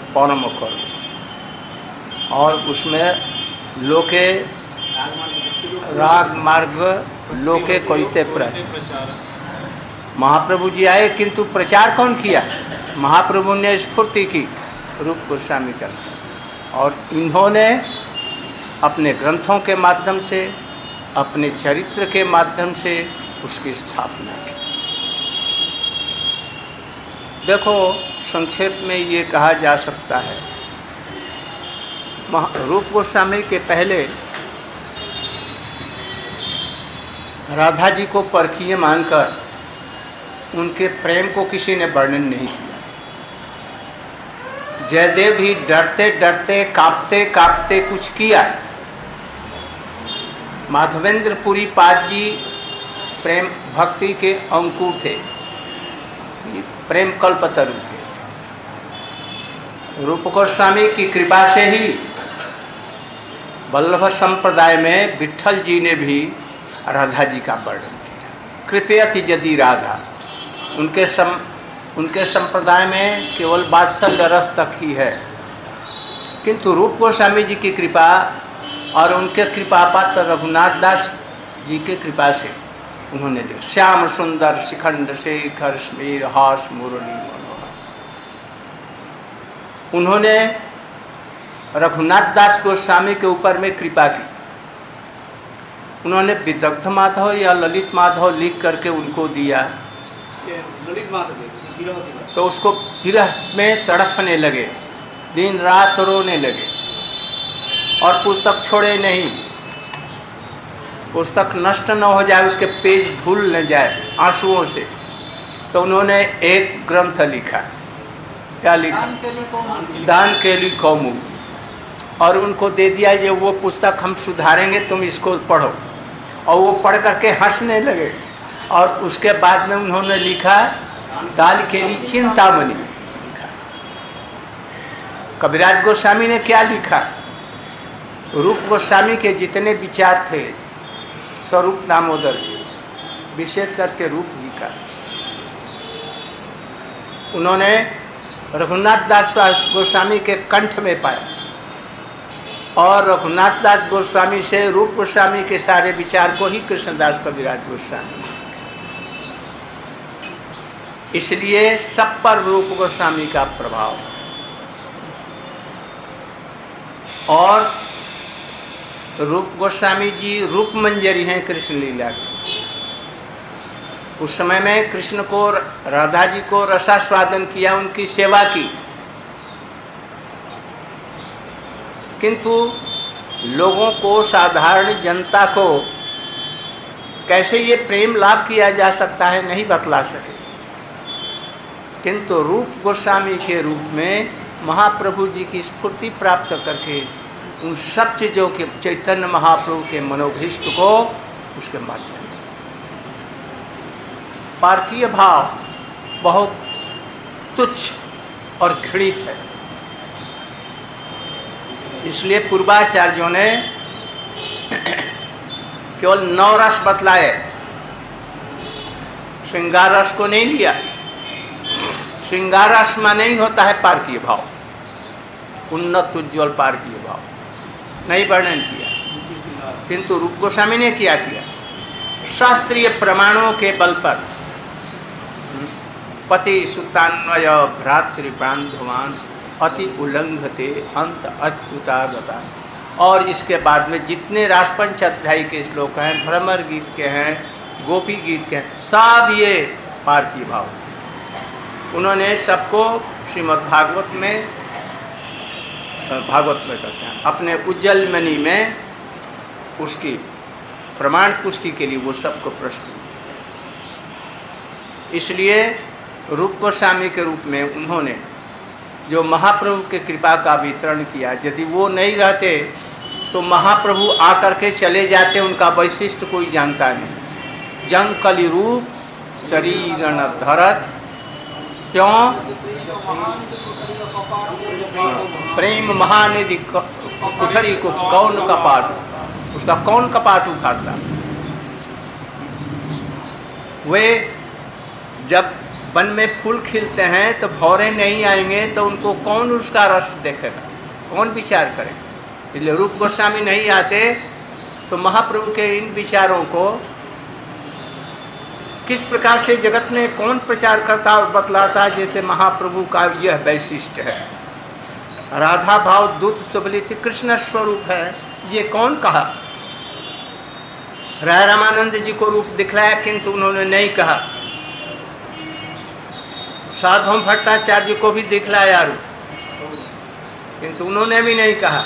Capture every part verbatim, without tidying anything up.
पौनमुखर, और उसमें लोके राग मार्ग लोके करिते प्रचार। महाप्रभु जी आए किंतु प्रचार कौन किया? महाप्रभु ने स्फूर्ति की रूप गोस्वामी का, और इन्होंने अपने ग्रंथों के माध्यम से, अपने चरित्र के माध्यम से उसकी स्थापना की। देखो, संक्षेप में ये कहा जा सकता है, रूप गोस्वामी के पहले राधा जी को परखीय मानकर उनके प्रेम को किसी ने वर्णन नहीं किया। जयदेव भी डरते डरते कांपते कांपते कुछ किया। माधवेंद्र पुरी पाद जी प्रेम भक्ति के अंकुर थे, प्रेम कल्पतरु थे। रूप गोस्वामी की कृपा से ही वल्लभ संप्रदाय में विट्ठल जी ने भी राधा जी का वर्णन किया। कृपयति यदि राधा, उनके सम उनके संप्रदाय में केवल वात्सल्य रस तक ही है, किंतु रूप गोस्वामी जी की कृपा और उनके कृपा पात्र रघुनाथ दास जी के कृपा से उन्होंने देखा श्याम सुंदर शिखंड शेखर स्मीर हास मुरली मनोहर। उन्होंने रघुनाथ दास गोस्वामी के ऊपर में कृपा की। उन्होंने विदग्ध माधव या ललित माधव लिख करके उनको दिया, ललित माधव तो उसको विरह में तड़फने लगे, दिन रात रोने लगे और पुस्तक छोड़े नहीं। पुस्तक नष्ट न हो जाए, उसके पेज धुल न जाए आंसुओं से, तो उन्होंने एक ग्रंथ लिखा। क्या लिखा? दान केली कौमुदी, और उनको दे दिया ये वो पुस्तक हम सुधारेंगे, तुम इसको पढ़ो। और वो पढ़ करके हंसने लगे। और उसके बाद में उन्होंने लिखा काल केली चिंतामणि लिखा। कविराज गोस्वामी ने क्या लिखा? रूप गोस्वामी के जितने विचार थे, स्वरूप दामोदर के, विशेष करके रूप जी का, उन्होंने रघुनाथ दास गोस्वामी के कंठ में पाया, और रघुनाथ दास गोस्वामी से रूप गोस्वामी के सारे विचार को ही कृष्णदास कविराज गोस्वामी। इसलिए सब पर रूप गोस्वामी का प्रभाव। और रूप गोस्वामी जी रूप मंजरी हैं कृष्ण लीला की। उस समय में कृष्ण को, राधा जी को रसास्वादन किया, उनकी सेवा की, किंतु लोगों को, साधारण जनता को कैसे ये प्रेम लाभ किया जा सकता है नहीं बतला सके। किंतु रूप गोस्वामी के रूप में महाप्रभु जी की स्फूर्ति प्राप्त करके उन सब चीज़ों के, चैतन्य महाप्रभु के मनोभीष्ट को उसके माध्यम से, पारकीय भाव बहुत तुच्छ और घृणित है। इसलिए पूर्वाचार्यों ने केवल नौ रस बतलाए, श्रृंगार रस को नहीं लिया। श्रृंगार रस में नहीं होता है पारकीय भाव, उन्नत उज्ज्वल पारकीय भाव नहीं वर्णन किया। किंतु रूप गोस्वामी ने क्या किया? शास्त्रीय प्रमाणों के बल पर पति सुतान्वय भ्रातृबांधवान अति उल्लंघते अंत अच्युतागता। और इसके बाद में जितने रासपंच अध्याय के श्लोक हैं, भ्रमर गीत के हैं, गोपी गीत के हैं, सब ये पारकीय भाव। उन्होंने सबको श्रीमद् भागवत में, भागवत में कहते हैं, अपने उज्जवल मणि में उसकी प्रमाण पुष्टि के लिए वो सबको प्रस्तुत किया। इसलिए रूप गोस्वामी के रूप में उन्होंने जो महाप्रभु के कृपा का वितरण किया, यदि वो नहीं रहते तो महाप्रभु आकर के चले जाते, उनका वैशिष्ट कोई जानता नहीं। जंग कलि रूप शरीर न धरत, क्यों? प्रेम महानिधि कुठरी को कौन कपाट, उसका कौन कपाट उखाड़ता। वे जब वन में फूल खिलते हैं तो भौरे नहीं आएंगे तो उनको कौन उसका रस देखेगा, कौन विचार करेगा। इसलिए रूप गोस्वामी नहीं आते तो महाप्रभु के इन विचारों को किस प्रकार से जगत में कौन प्रचार करता और बतलाता, जैसे महाप्रभु का यह वैशिष्ट है। राधा भाव दूत सुबलित कृष्ण स्वरूप है, ये कौन कहा। राय रामानंद जी को रूप दिखलाया किंतु उन्होंने नहीं कहा। साधुओं भट्टाचार्य जी को भी दिखलाया रूप किंतु उन्होंने भी नहीं कहा,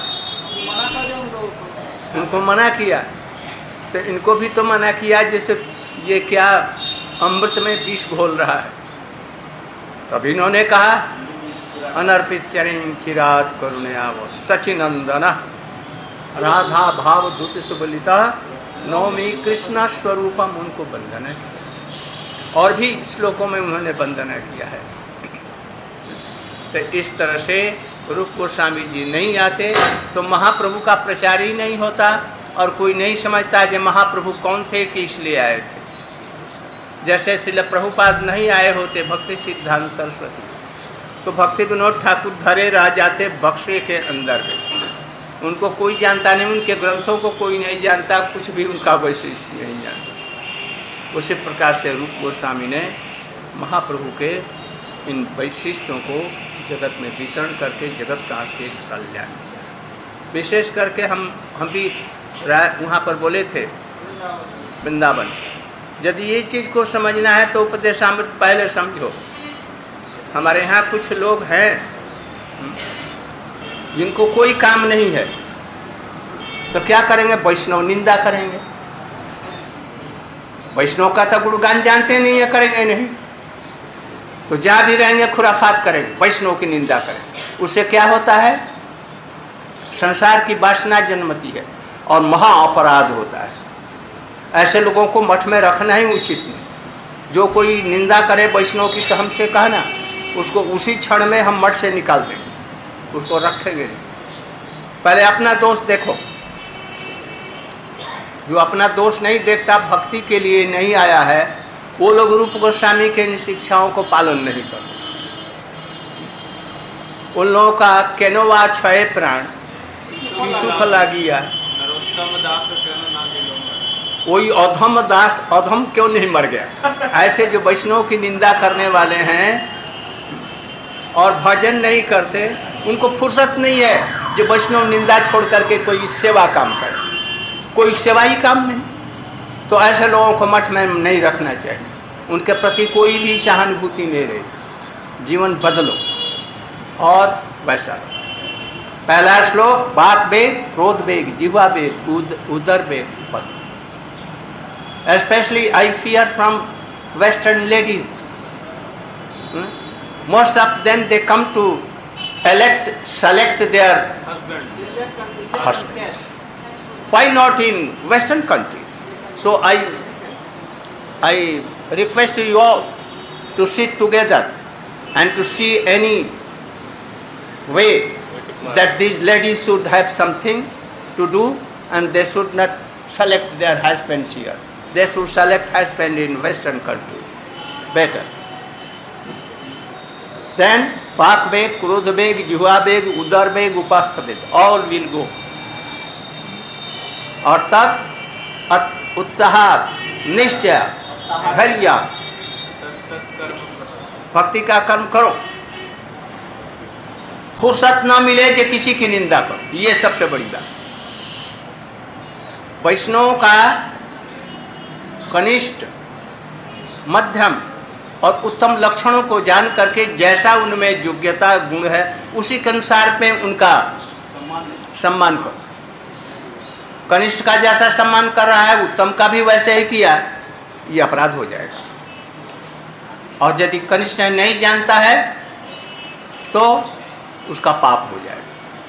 उनको मना किया। तो इनको भी तो मना किया, जैसे ये क्या अमृत में विष घोल रहा है। तब इन्होंने कहा अनर्पित चरिं चिरात करुणयाव सचिनंदन राधा भाव दूत सुबलिता नौमी कृष्णा स्वरूपम, उनको वंदना किया। और भी श्लोकों में उन्होंने वंदना किया है। तो इस तरह से रूप गोस्वामी जी नहीं आते तो महाप्रभु का प्रचार ही नहीं होता और कोई नहीं समझता कि महाप्रभु कौन थे कि इसलिए आए थे। जैसे श्रील प्रभुपाद नहीं आए होते भक्ति सिद्धांत सरस्वती तो भक्ति विनोद ठाकुर धरे रह जाते बक्से के अंदर में। उनको कोई जानता नहीं, उनके ग्रंथों को कोई नहीं जानता, कुछ भी उनका वैशिष्ट नहीं जानता। उसी प्रकार से रूप गोस्वामी ने महाप्रभु के इन वैशिष्टों को जगत में वितरण करके जगत का शेष कल्याण किया। विशेष करके हम हम भी वहाँ पर बोले थे वृंदावन, यदि ये चीज़ को समझना है तो उपदेशामृत पहले समझो। हमारे यहाँ कुछ लोग हैं जिनको कोई काम नहीं है तो क्या करेंगे, वैष्णव निंदा करेंगे। वैष्णव का तो गुणगान जानते नहीं है, करेंगे नहीं तो जहाँ भी रहेंगे खुराफात करेंगे, वैष्णव की निंदा करेंगे। उससे क्या होता है, संसार की वासना जन्मती है और महा अपराध होता है। ऐसे लोगों को मठ में रखना ही उचित नहीं। जो कोई निंदा करे वैष्णव की तो हमसे कहना, उसको उसी क्षण में हम मठ से निकाल देंगे, उसको रखेंगे नहीं। पहले अपना दोष देखो। जो अपना दोष नहीं देखता, भक्ति के लिए नहीं आया है, वो लोग रूप गोस्वामी के इन शिक्षाओं को पालन नहीं करते। उन लोगों का केनोवा छय प्राण की सुख लागिया, वही अधम दास अधम क्यों नहीं मर गया। ऐसे जो वैष्णव की निंदा करने वाले हैं और भजन नहीं करते, उनको फुर्सत नहीं है जो वैष्णव निंदा छोड़ करके कोई सेवा काम करे, कोई सेवा ही काम नहीं। तो ऐसे लोगों को मठ में नहीं रखना चाहिए, उनके प्रति कोई भी सहानुभूति नहीं रही। जीवन बदलो और वैसा। पहला श्लोक, बात बेग, क्रोध बेग, जिह्वा बेग, उद, उदर बेग उपस्थित। Especially I fear from Western ladies. Hmm? Most of them they come to elect, select their husbands. husbands. Why not in Western countries? So I, I request you all to sit together and to see any way that these ladies should have something to do and they should not select their husbands here. They should select husband in Western countries. Better. Then Pak beg, Krodh beg, Jihva beg, Udar beg, Upastha beg, all will go. और तब उत्साह, निश्चय, धैर्य, भक्ति का कर्म करो। फुर्सत ना मिले जो किसी की निंदा करो, ये सबसे बड़ी बात। वैष्णव का कनिष्ठ, मध्यम और उत्तम लक्षणों को जान करके जैसा उनमें योग्यता गुण है उसी के अनुसार पे उनका सम्मान करो। कनिष्ठ का जैसा सम्मान कर रहा है उत्तम का भी वैसे ही किया, ये अपराध हो जाएगा। और यदि कनिष्ठ नहीं जानता है तो उसका पाप हो जाएगा।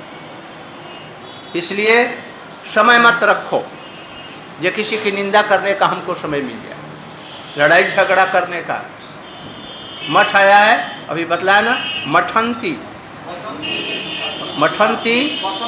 इसलिए समय मत रखो ये किसी की निंदा करने का हमको समय मिल जाए, लड़ाई झगड़ा करने का। मठ आया है, अभी बतलाया ना, मठंती मठंती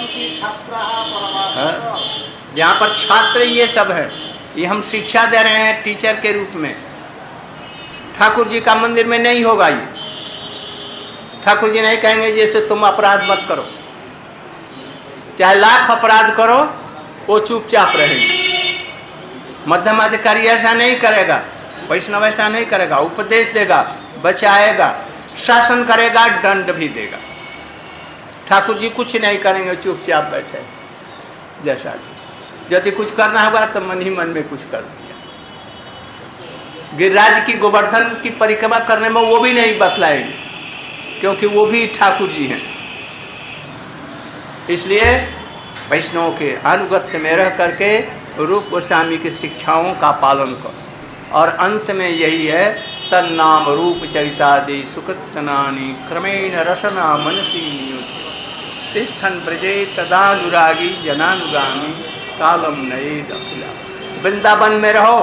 यहाँ पर छात्र ये सब है, ये हम शिक्षा दे रहे हैं टीचर के रूप में। ठाकुर जी का मंदिर में नहीं होगा ये। ठाकुर जी नहीं कहेंगे जैसे तुम अपराध मत करो, चाहे लाख अपराध करो वो चुपचाप रहेंगे। मध्यम अधिकारी ऐसा नहीं करेगा, वैष्णव ऐसा नहीं करेगा, उपदेश देगा, बचाएगा, शासन करेगा, दंड भी देगा। ठाकुर जी कुछ नहीं करेंगे, चुपचाप बैठे जैसा यदि कुछ करना होगा तो मन ही मन में कुछ कर दिया। गिरिराज की गोवर्धन की परिक्रमा करने में वो भी नहीं बतलाएंगे, क्योंकि वो भी ठाकुर जी हैं। इसलिए वैष्णव के अनुगत्य में रह करके रूप गोस्वामी की शिक्षाओं का पालन करो। और अंत में यही है, तन्नाम रूप चरितादि सुकृतनानि क्रमेण रसना मनसी नियुज्य तिष्ठन् ब्रजे तदानुरागी जनानुगामी कालम नयेद अखिला। वृंदावन में रहो,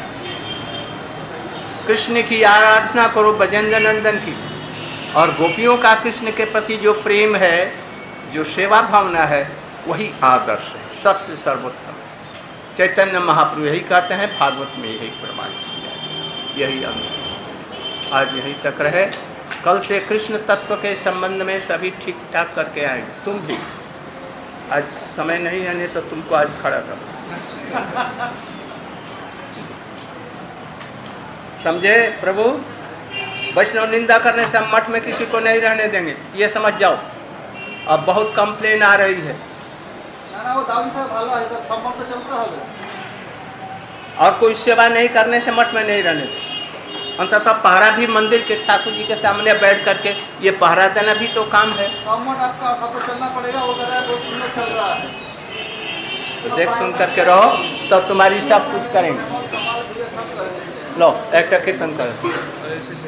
कृष्ण की आराधना करो, ब्रजेंद्र नंदन की, और गोपियों का कृष्ण के प्रति जो प्रेम है, जो सेवा भावना है, वही आदर्श है, सबसे सर्वोत्तम। चैतन्य महाप्रभु यही कहते हैं, भागवत में यही प्रमाणित किया है, यही अंग। आज यहीं तक रहे, कल से कृष्ण तत्व के संबंध में सभी ठीक ठाक करके आएंगे। तुम भी आज समय नहीं है, नहीं तो तुमको आज खड़ा करो। समझे प्रभु? वैष्णव निंदा करने से हम मठ में किसी को नहीं रहने देंगे, ये समझ जाओ। अब बहुत कंप्लेन आ रही है, और कोई सेवा नहीं करने से मठ में नहीं रहने देंगे। अंततः पहरा भी मंदिर के ठाकुर जी के सामने बैठ करके ये पहरा देना भी तो काम है। आपका सब चलना पड़ेगा, वो बहुत सुंदर चल रहा है। तो देख सुन करके रहो, तब तो तुम्हारी सब कुछ करेंगे। लो एक कीर्तन करो।